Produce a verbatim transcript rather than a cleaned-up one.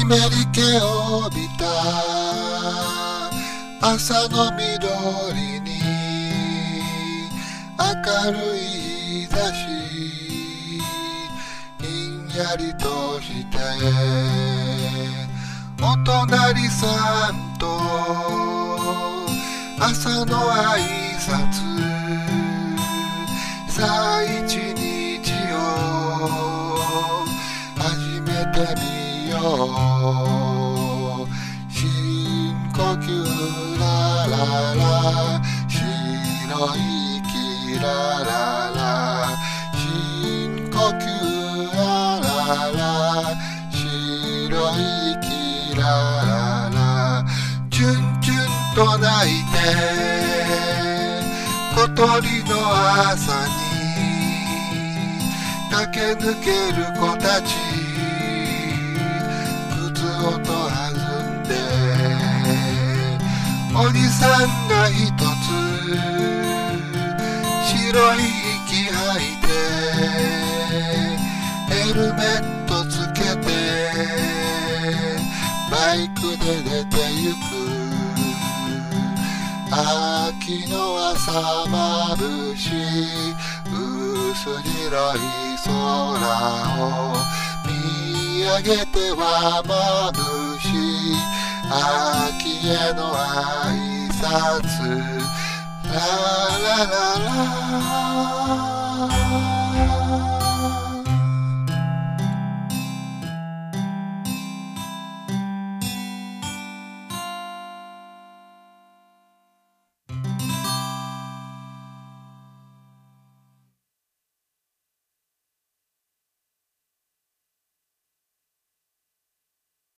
湿り気を帯びた朝の緑に明るい日差しひんやりとしてお隣さんと朝の挨拶さあ一日を始めてみよう深呼吸ラララ白い息ラララ深呼吸ラララ白い息ラララチュンチュンと鳴いて小鳥の朝に駆け抜ける子たち靴音弾んでおじさんが一つ白い息吐いてヘルメットつけてバイクで出てゆく秋の朝眩しい薄白い空を見上げては眩しい秋への挨拶ララララ